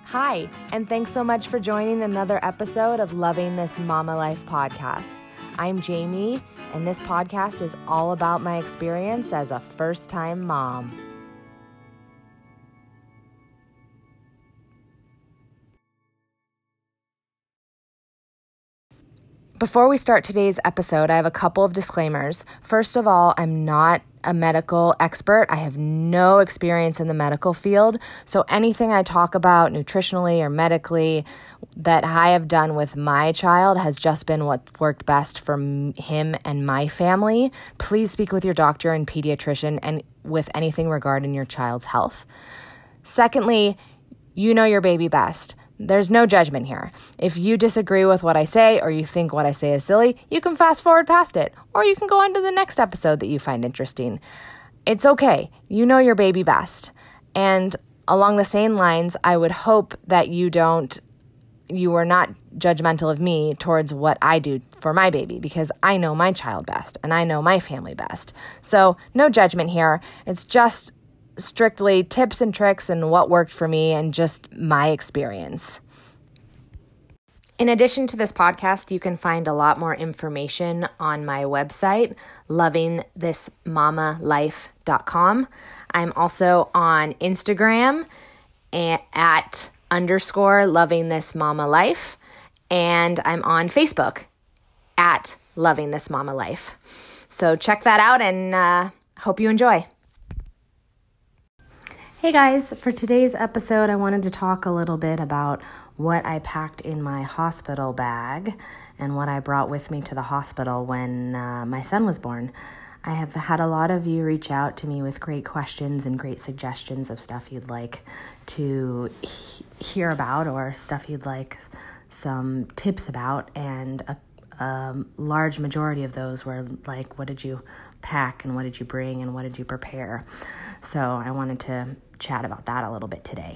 Hi, and thanks so much for joining another episode of Loving This Mama Life podcast. I'm Jamie, and this podcast is all about my experience as a first-time mom. Before we start today's episode, I have a couple of disclaimers. First of all, I'm not a medical expert. I have no experience in the medical field. So anything I talk about nutritionally or medically that I have done with my child has just been what worked best for him and my family. Please speak with your doctor and pediatrician and with anything regarding your child's health. Secondly, you know your baby best. There's no judgment here. If you disagree with what I say or you think what I say is silly, you can fast forward past it, or you can go on to the next episode that you find interesting. It's okay. You know your baby best. And along the same lines, I would hope that you are not judgmental of me towards what I do for my baby, because I know my child best and I know my family best. So no judgment here. It's just strictly tips and tricks and what worked for me and just my experience. In addition to this podcast, you can find a lot more information on my website, lovingthismamalife.com. I'm also on Instagram at _lovingthismamalife, and I'm on Facebook at lovingthismamalife. So check that out and hope you enjoy. Hey guys, for today's episode, I wanted to talk a little bit about what I packed in my hospital bag and what I brought with me to the hospital when my son was born. I have had a lot of you reach out to me with great questions and great suggestions of stuff you'd like to hear about or stuff you'd like some tips about, and a large majority of those were like, what did you pack and what did you bring and what did you prepare? So I wanted to chat about that a little bit today.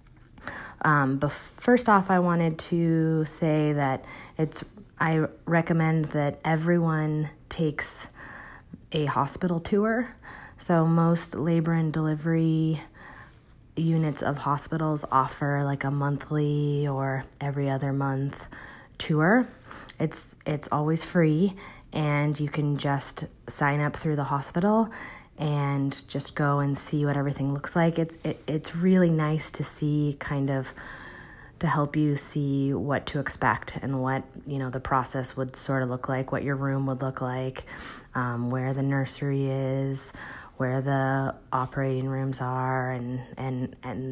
But first off, I wanted to say that I recommend that everyone takes a hospital tour. So most labor and delivery units of hospitals offer like a monthly or every other month tour. It's always free, and you can just sign up through the hospital and just go and see what everything looks like. It's really nice to see, kind of to help you see what to expect and what, the process would sort of look like, what your room would look like, where the nursery is, where the operating rooms are, and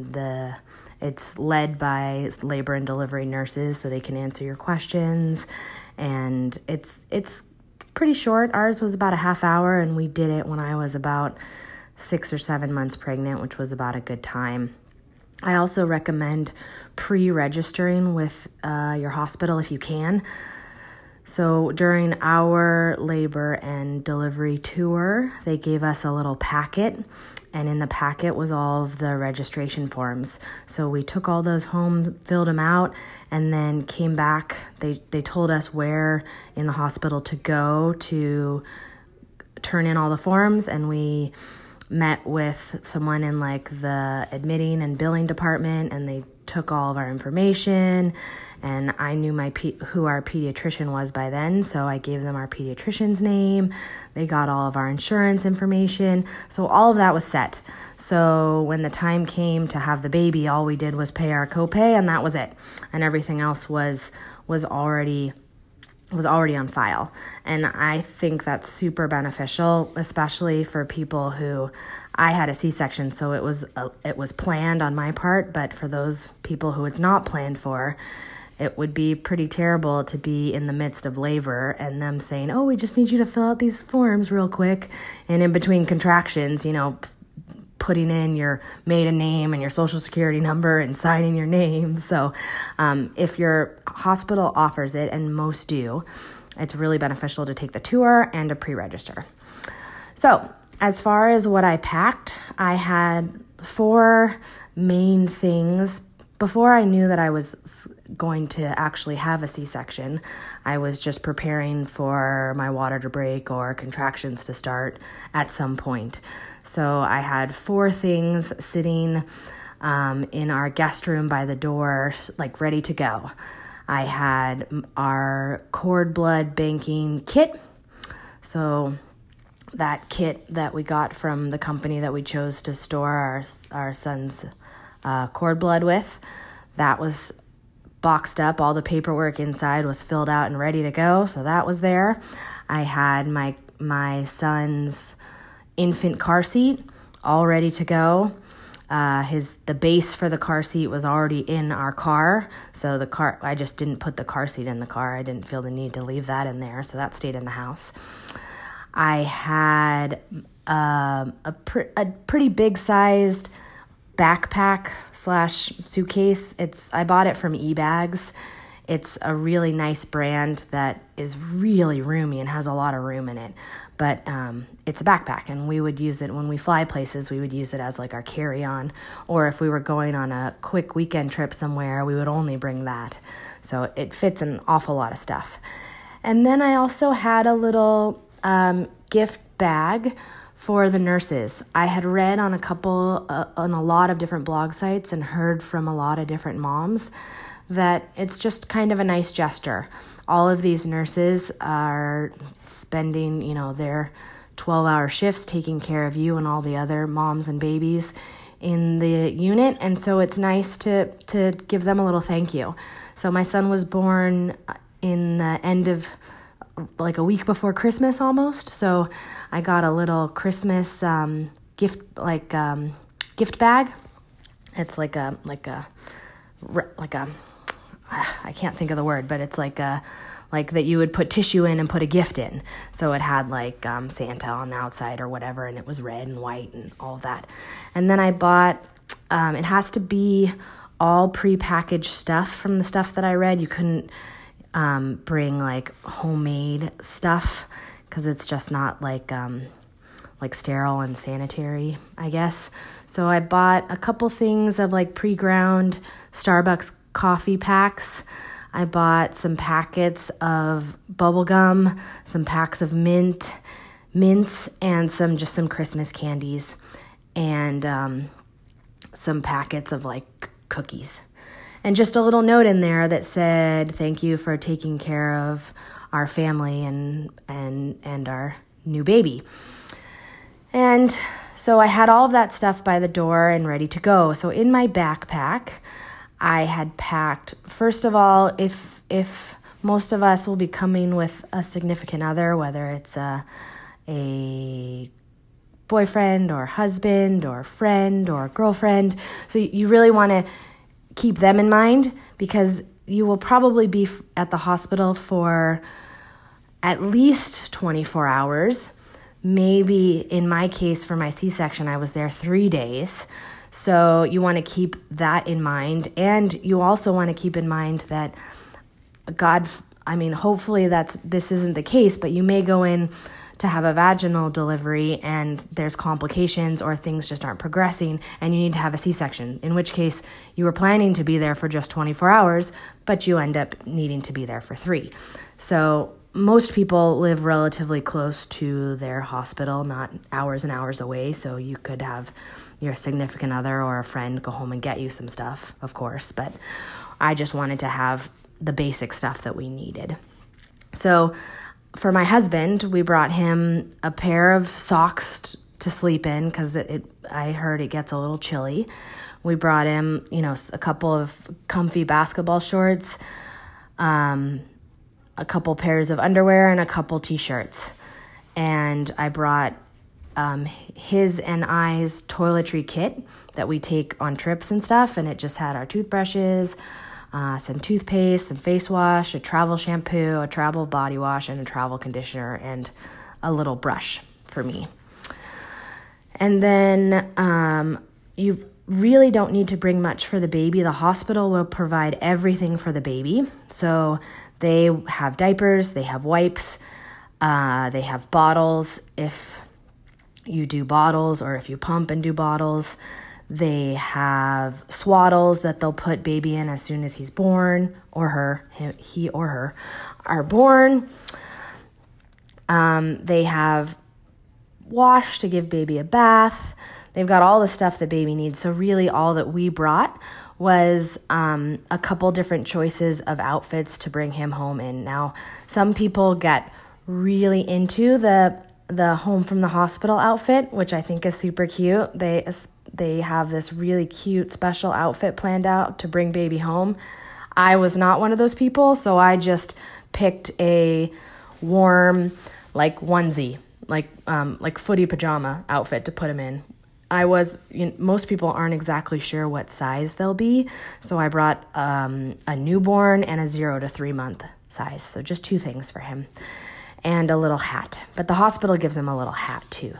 it's led by labor and delivery nurses, so they can answer your questions. And it's pretty short. Ours was about a half hour, and we did it when I was about 6 or 7 months pregnant, which was about a good time. I also recommend pre-registering with your hospital if you can. So during our labor and delivery tour, they gave us a little packet, and in the packet was all of the registration forms. So we took all those home, filled them out, and then came back. They told us where in the hospital to go to turn in all the forms, and we met with someone in like the admitting and billing department, and they took all of our information, and I knew who our pediatrician was by then, so I gave them our pediatrician's name. They got all of our insurance information, so all of that was set. So when the time came to have the baby, all we did was pay our copay, and that was it, and everything else was already on file. And I think that's super beneficial, especially for people who, I had a C-section, so it was planned on my part, but for those people who it's not planned for, it would be pretty terrible to be in the midst of labor and them saying, oh, we just need you to fill out these forms real quick, and in between contractions, putting in your maiden name and your social security number and signing your name. So if your hospital offers it, and most do, it's really beneficial to take the tour and to pre-register. So as far as what I packed, I had 4 main things. Before I knew that I was going to actually have a C-section, I was just preparing for my water to break or contractions to start at some point. So I had 4 things sitting in our guest room by the door, like ready to go. I had our cord blood banking kit. So that kit that we got from the company that we chose to store our son's cord blood with, that was boxed up. All the paperwork inside was filled out and ready to go. So that was there. I had my son's infant car seat all ready to go. The base for the car seat was already in our car. So I just didn't put the car seat in the car. I didn't feel the need to leave that in there. So that stayed in the house. I had a pretty big sized backpack / suitcase. I bought it from eBags. It's a really nice brand that is really roomy and has a lot of room in it. But it's a backpack, and we would use it when we fly places. We would use it as like our carry-on. Or if we were going on a quick weekend trip somewhere, we would only bring that. So it fits an awful lot of stuff. And then I also had a little gift bag for the nurses. I had read on a lot of different blog sites and heard from a lot of different moms that it's just kind of a nice gesture. All of these nurses are spending, their 12-hour shifts taking care of you and all the other moms and babies in the unit, and so it's nice to give them a little thank you. So my son was born in the end of like a week before Christmas almost. So I got a little Christmas gift bag. It's like a I can't think of the word, but it's like that you would put tissue in and put a gift in. So it had like Santa on the outside or whatever, and it was red and white and all of that. And then I bought, it has to be all prepackaged stuff from the stuff that I read. You couldn't bring like homemade stuff because it's just not like sterile and sanitary, I guess. So I bought a couple things of like pre-ground Starbucks coffee packs. I bought some packets of bubble gum, some packs of mints, and some Christmas candies, and some packets of like cookies. And just a little note in there that said, thank you for taking care of our family and our new baby. And so I had all of that stuff by the door and ready to go. So in my backpack, I had packed, first of all, if most of us will be coming with a significant other, whether it's a boyfriend or husband or friend or girlfriend. So you really want to keep them in mind because you will probably be at the hospital for at least 24 hours. Maybe in my case, for my C-section, I was there 3 days. So you want to keep that in mind. And you also want to keep in mind that hopefully this isn't the case, but you may go in to have a vaginal delivery and there's complications or things just aren't progressing and you need to have a C-section, in which case you were planning to be there for just 24 hours, but you end up needing to be there for 3. So most people live relatively close to their hospital, not hours and hours away, so you could have your significant other or a friend go home and get you some stuff, of course, but I just wanted to have the basic stuff that we needed. So for my husband, we brought him a pair of socks to sleep in because I heard it gets a little chilly. We brought him, a couple of comfy basketball shorts, a couple pairs of underwear, and a couple t-shirts. And I brought his and I's toiletry kit that we take on trips and stuff, and it just had our toothbrushes, some toothpaste, some face wash, a travel shampoo, a travel body wash, and a travel conditioner, and a little brush for me. And then you really don't need to bring much for the baby. The hospital will provide everything for the baby. So they have diapers, they have wipes, they have bottles if you do bottles or if you pump and do bottles. They have swaddles that they'll put baby in as soon as he's born, or her, he or her are born. They have wash to give baby a bath. they've got all the stuff that baby needs. So really all that we brought was a couple different choices of outfits to bring him home in. Now, some people get really into the home from the hospital outfit, which I think is super cute. They have this really cute special outfit planned out to bring baby home. I was not one of those people, so I just picked a warm, like onesie, like footy pajama outfit to put him in. Most people aren't exactly sure what size they'll be, so I brought a newborn and a 0 to 3 month size, so just 2 things for him, and a little hat. But the hospital gives him a little hat too,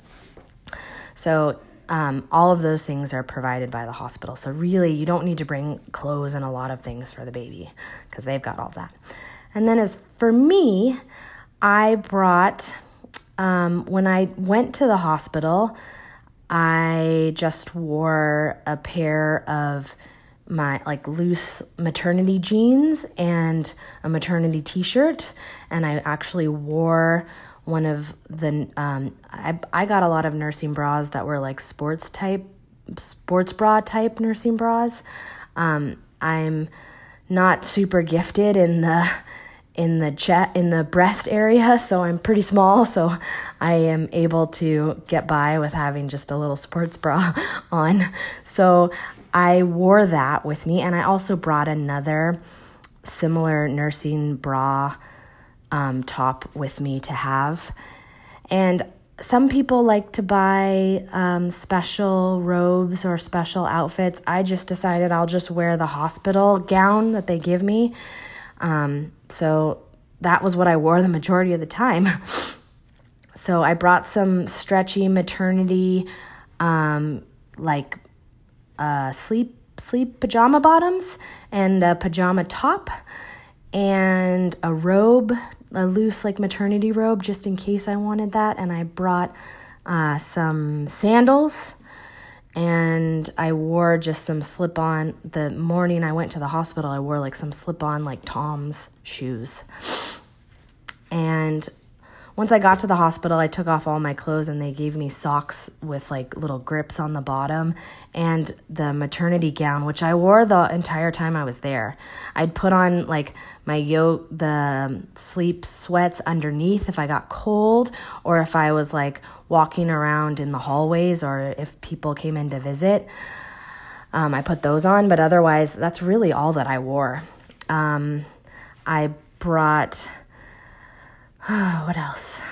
so all of those things are provided by the hospital. So really, you don't need to bring clothes and a lot of things for the baby because they've got all of that. And then as for me, I brought, when I went to the hospital, I just wore a pair of my loose maternity jeans and a maternity t-shirt. And I actually wore one of the, I got a lot of nursing bras that were like sports bra type nursing bras. I'm not super gifted in the breast area, so I'm pretty small, so I am able to get by with having just a little sports bra on. So I wore that with me, and I also brought another similar nursing bra top with me to have. And some people like to buy special robes or special outfits. I just decided I'll just wear the hospital gown that they give me. So that was what I wore the majority of the time. So I brought some stretchy maternity, sleep pajama bottoms and a pajama top and a robe, a loose maternity robe just in case I wanted that. And I brought some sandals, and I wore just some slip-on. The morning I went to the hospital, I wore some slip-on Tom's shoes. And once I got to the hospital, I took off all my clothes, and they gave me socks with little grips on the bottom, and the maternity gown, which I wore the entire time I was there. I'd put on the sleep sweats underneath if I got cold, or if I was walking around in the hallways, or if people came in to visit. I put those on, but otherwise that's really all that I wore. I brought, what else?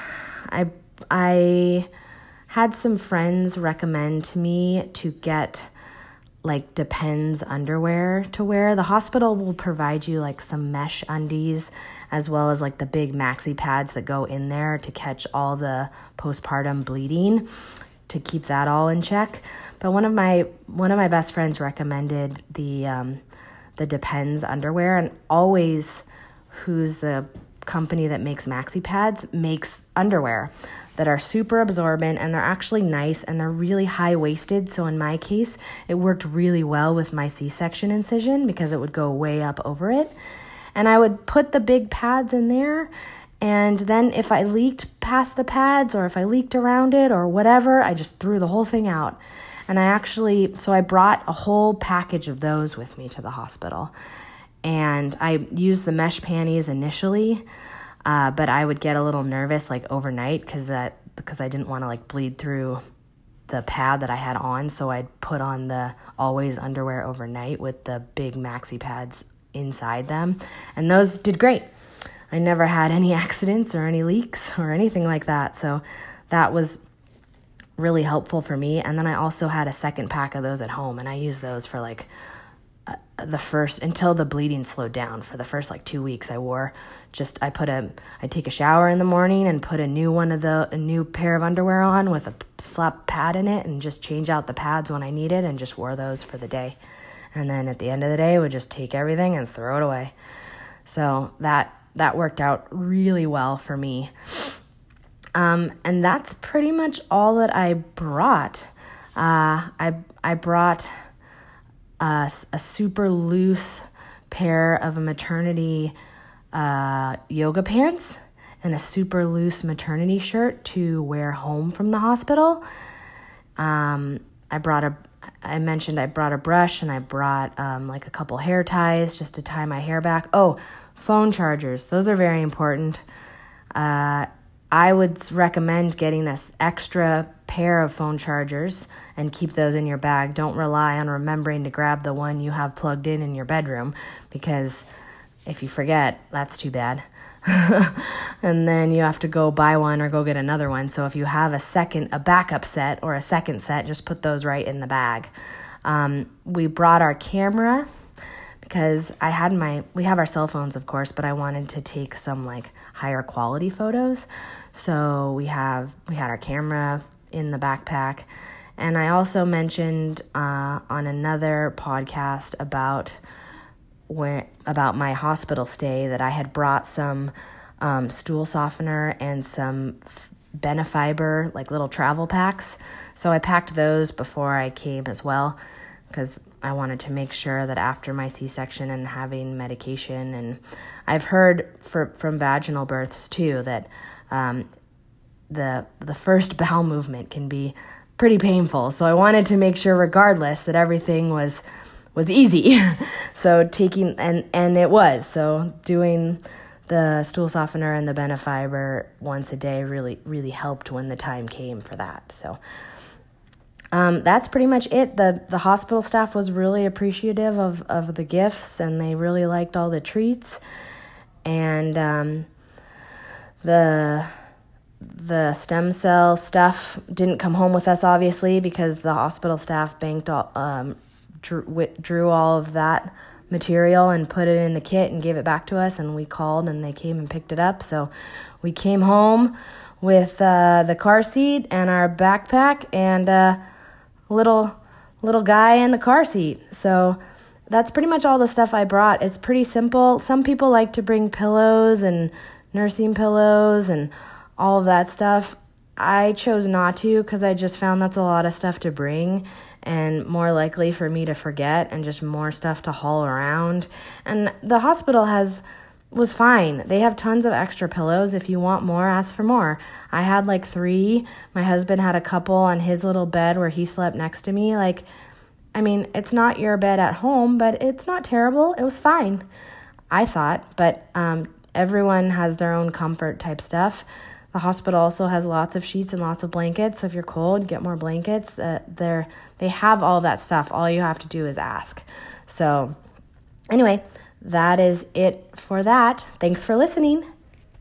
I had some friends recommend to me to get Depends underwear to wear. The hospital will provide you some mesh undies, as well as the big maxi pads that go in there to catch all the postpartum bleeding, to keep that all in check. But one of my best friends recommended the Depends underwear, and Always, who's the company that makes maxi pads, makes underwear that are super absorbent, and they're actually nice, and they're really high-waisted. So in my case, it worked really well with my C-section incision because it would go way up over it. And I would put the big pads in there, and then if I leaked past the pads, or if I leaked around it or whatever, I just threw the whole thing out. And I brought a whole package of those with me to the hospital. And I used the mesh panties initially, but I would get a little nervous overnight because I didn't want to bleed through the pad that I had on. So I'd put on the Always underwear overnight with the big maxi pads inside them, and those did great. I never had any accidents or any leaks or anything like that. So that was really helpful for me. And then I also had a second pack of those at home, and I used those for until the bleeding slowed down. For the first 2 weeks, I'd take a shower in the morning and put a new pair of underwear on with a slap pad in it, and just change out the pads when I needed, and just wore those for the day. And then at the end of the day, I would just take everything and throw it away. So that worked out really well for me. And that's pretty much all that I brought. I brought a super loose pair of maternity yoga pants and a super loose maternity shirt to wear home from the hospital. I mentioned I brought a brush, and I brought like a couple hair ties just to tie my hair back. Oh, phone chargers. Those are very important. I would recommend getting an extra pair of phone chargers and keep those in your bag. Don't rely on remembering to grab the one you have plugged in your bedroom, because if you forget, that's too bad. And then you have to go buy one or go get another one. So if you have a backup set or a second set, just put those right in the bag. We brought our camera because we have our cell phones, of course, but I wanted to take some like higher quality photos. So we had our camera in the backpack. And I also mentioned on another podcast about my hospital stay that I had brought some stool softener and some Benefiber, like little travel packs. So I packed those before I came as well, because I wanted to make sure that after my C-section and having medication, and I've heard from vaginal births too that the first bowel movement can be pretty painful. So I wanted to make sure, regardless, that everything was easy. So and it was. So doing the stool softener and the Benefiber once a day really, really helped when the time came for that. So that's pretty much it. The hospital staff was really appreciative of the gifts, and they really liked all the treats. And the stem cell stuff didn't come home with us, obviously, because the hospital staff drew all of that material and put it in the kit and gave it back to us, and we called and they came and picked it up. So we came home with the car seat and our backpack and little guy in the car seat. So that's pretty much all the stuff I brought. It's pretty simple. Some people like to bring pillows and nursing pillows and all of that stuff. I chose not to because I just found that's a lot of stuff to bring and more likely for me to forget and just more stuff to haul around. And the hospital was fine. They have tons of extra pillows. If you want more, ask for more. I had like 3. My husband had a couple on his little bed where he slept next to me. It's not your bed at home, but it's not terrible. It was fine, I thought. But everyone has their own comfort type stuff. The hospital also has lots of sheets and lots of blankets. So if you're cold, get more blankets. They have all that stuff. All you have to do is ask. So anyway, that is it for that. Thanks for listening.